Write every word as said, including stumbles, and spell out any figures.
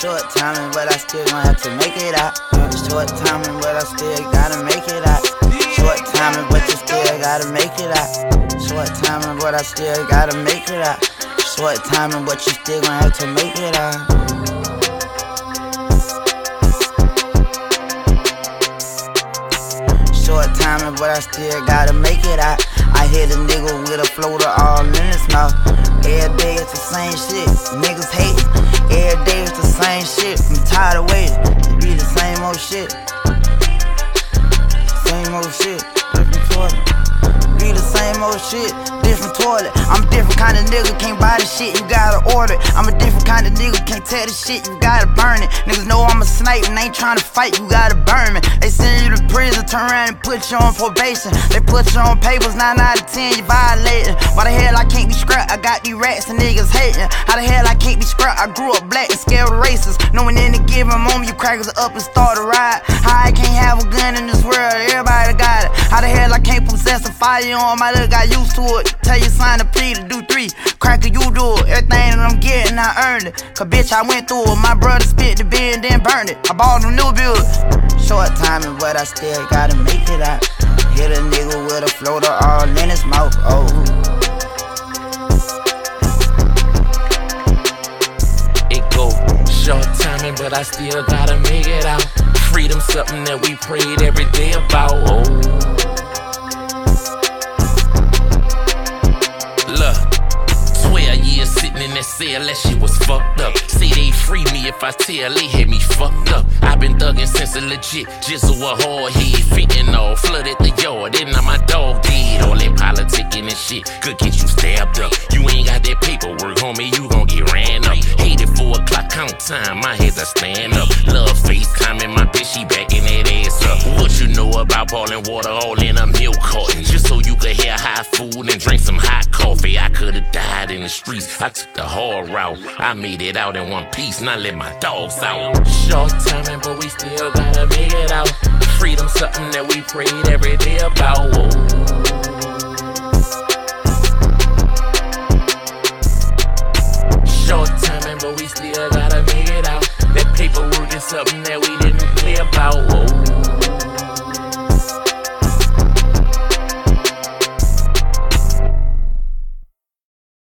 Short timing, but I still gon' have to make it out. Short timing, but I still gotta make it out. Short timing, but you still gotta make it out. Short timing, but I still gotta make it out. Short timing, but you still gon' have to make it out. Short timing, but I still gotta make it out. I hit a nigga with a floater all in his mouth. Every day it's the same shit, niggas hatin'. Every day it's the same shit, I'm tired of waiting. It be the same old shit. Same old shit, different toilet. Be the same old shit, different toilet. I'm a different kind of nigga, can't buy the shit, you gotta order it. I'm a different kind of nigga, can't tell the shit, you gotta burn it. Niggas know I'm a snipe and ain't tryna fight, you gotta burn me. They send you to prison, turn around and put you on probation. They put you on papers, nine out of ten, you violating. Why the hell I can't be scrapped? I got these rats and niggas hating. How the hell I can't be scrapped? I grew up black and scared of racists. Knowing in a given moment you crackers are up and start a ride. How I can't have a gun in this world, everybody got it. How the hell I can't possess a firearm? I look got used to it. Tell you sign a plea to do three. Cracker, you do it. Everything that I'm getting, I earned it. Cause bitch, I went through it. My brother spit the bill and then burned it. I bought a new build. Short timing, but I still gotta make it out. Hit a nigga with a floater all in his mouth. Oh. It go short timing, but I still gotta make it out. Freedom, something that we prayed every day about. Oh. Sitting in that cell, that shit was fucked up. Say they free me if I tell they had me fucked up. I been thuggin' since a legit jizzle a hard head. Fitting all, flooded the yard, and now my dog dead. All that politicking and shit could get you stabbed up. You ain't got that paperwork, homie, you gon' get ran up. Hate it four o'clock count time, my head's a stand up. Love FaceTime and my bitch, she backing that ass up. What you know about boiling water all in a milk carton? Just so you could hear hot food and drink some hot coffee. I could've died in the streets, I took the hard route. I made it out in one piece, not let my dogs out. Short timing, but we still gotta make it out. Freedom, something that we prayed every day about. Whoa. Short timing, but we still gotta make it out. That paperwork is something that we